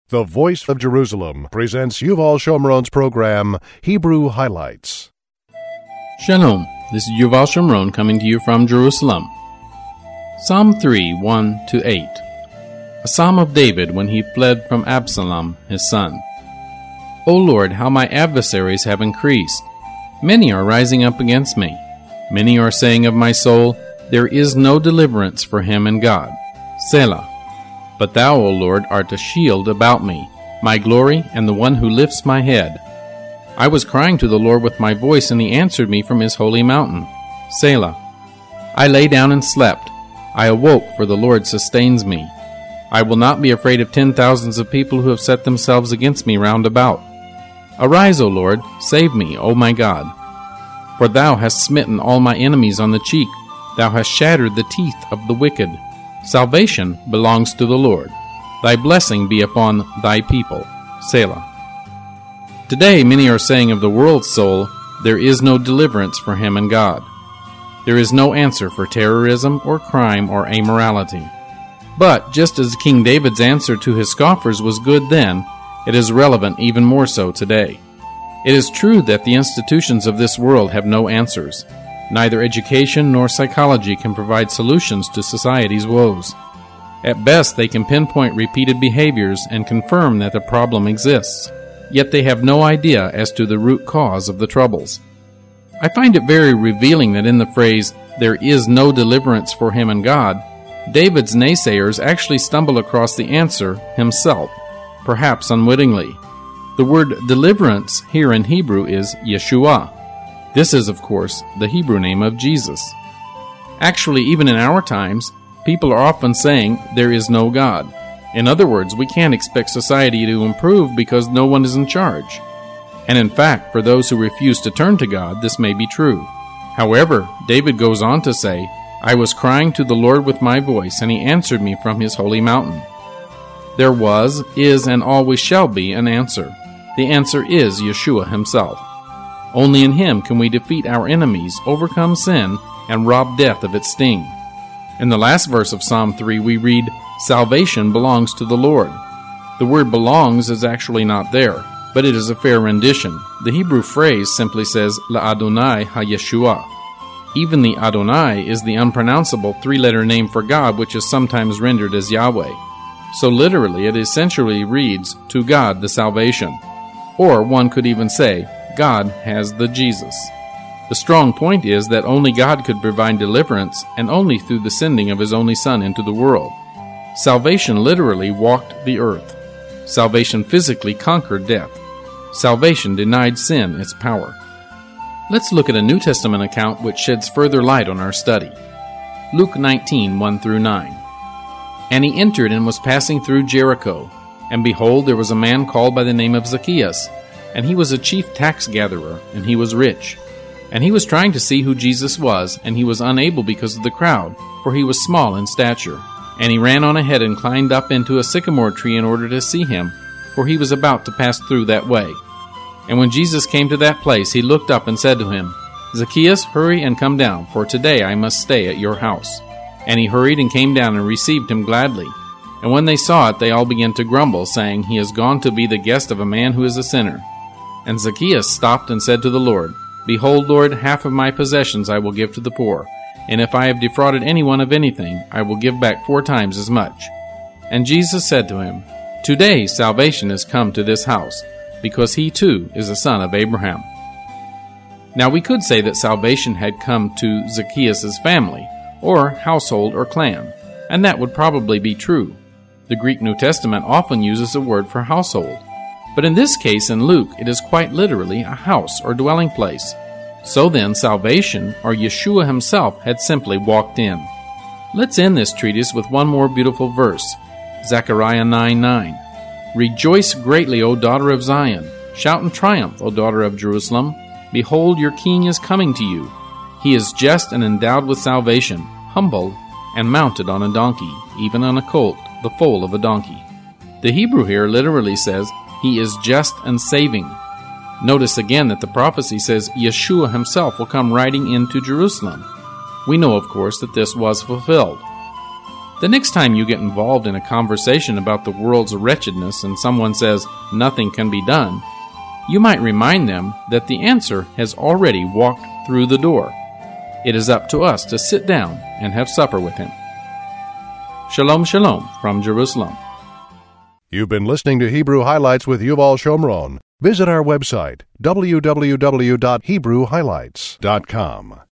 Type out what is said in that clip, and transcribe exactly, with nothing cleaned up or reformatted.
The Voice of Jerusalem presents Yuval Shomron's program, Hebrew Highlights. Shalom, this is Yuval Shomron coming to you from Jerusalem. Psalm three, one to eight. A psalm of David when he fled from Absalom, his son. O Lord, how my adversaries have increased. Many are rising up against me. Many are saying of my soul, there is no deliverance for him in God. Selah. But thou, O Lord, art a shield about me, my glory, and the one who lifts my head. I was crying to the Lord with my voice, and he answered me from his holy mountain. Selah. I lay down and slept. I awoke, for the Lord sustains me. I will not be afraid of ten thousands of people who have set themselves against me round about. Arise, O Lord, save me, O my God. For thou hast smitten all my enemies on the cheek. Thou hast shattered the teeth of the wicked. Salvation belongs to the Lord. Thy blessing be upon thy people. Selah. Today many are saying of the world's soul, there is no deliverance for him in God. There is no answer for terrorism or crime or immorality. But just as King David's answer to his scoffers was good then, it is relevant even more so today. It is true that the institutions of this world have no answers. Neither education nor psychology can provide solutions to society's woes. At best, they can pinpoint repeated behaviors and confirm that the problem exists, yet they have no idea as to the root cause of the troubles. I find it very revealing that in the phrase, there is no deliverance for him in God, David's naysayers actually stumble across the answer himself, perhaps unwittingly. The word deliverance here in Hebrew is Yeshua. This is, of course, the Hebrew name of Jesus. Actually, even in our times, people are often saying there is no God. In other words, we can't expect society to improve because no one is in charge. And in fact, for those who refuse to turn to God, this may be true. However, David goes on to say, I was crying to the Lord with my voice, and he answered me from his holy mountain. There was, is, and always shall be an answer. The answer is Yeshua himself. Only in him can we defeat our enemies, overcome sin, and rob death of its sting. In the last verse of Psalm three we read, Salvation belongs to the Lord. The word belongs is actually not there, but it is a fair rendition. The Hebrew phrase simply says, La'Adonai HaYeshua. Even the Adonai is the unpronounceable three-letter name for God, which is sometimes rendered as Yahweh. So literally it essentially reads, To God the salvation. Or one could even say, God has the Jesus. The strong point is that only God could provide deliverance, and only through the sending of his only Son into the world. Salvation literally walked the earth. Salvation physically conquered death. Salvation denied sin its power. Let's look at a New Testament account which sheds further light on our study. Luke nineteen, one through nine. And he entered and was passing through Jericho. And behold, there was a man called by the name of Zacchaeus. And he was a chief tax gatherer, and he was rich. And he was trying to see who Jesus was, and he was unable because of the crowd, for he was small in stature. And he ran on ahead and climbed up into a sycamore tree in order to see him, for he was about to pass through that way. And when Jesus came to that place, he looked up and said to him, Zacchaeus, hurry and come down, for today I must stay at your house. And he hurried and came down and received him gladly. And when they saw it, they all began to grumble, saying, He has gone to be the guest of a man who is a sinner. And Zacchaeus stopped and said to the Lord, Behold, Lord, half of my possessions I will give to the poor, and if I have defrauded anyone of anything, I will give back four times as much. And Jesus said to him, Today salvation has come to this house, because he too is a son of Abraham. Now we could say that salvation had come to Zacchaeus' family, or household or clan, and that would probably be true. The Greek New Testament often uses a word for household. But in this case, in Luke, it is quite literally a house or dwelling place. So then, salvation, or Yeshua himself, had simply walked in. Let's end this treatise with one more beautiful verse, Zechariah nine nine. Rejoice greatly, O daughter of Zion. Shout in triumph, O daughter of Jerusalem. Behold, your king is coming to you. He is just and endowed with salvation, humble, and mounted on a donkey, even on a colt, the foal of a donkey. The Hebrew here literally says, He is just and saving. Notice again that the prophecy says Yeshua himself will come riding into Jerusalem. We know, of course, that this was fulfilled. The next time you get involved in a conversation about the world's wretchedness and someone says nothing can be done, you might remind them that the answer has already walked through the door. It is up to us to sit down and have supper with him. Shalom, shalom from Jerusalem. You've been listening to Hebrew Highlights with Yuval Shomron. Visit our website, w w w dot hebrew highlights dot com.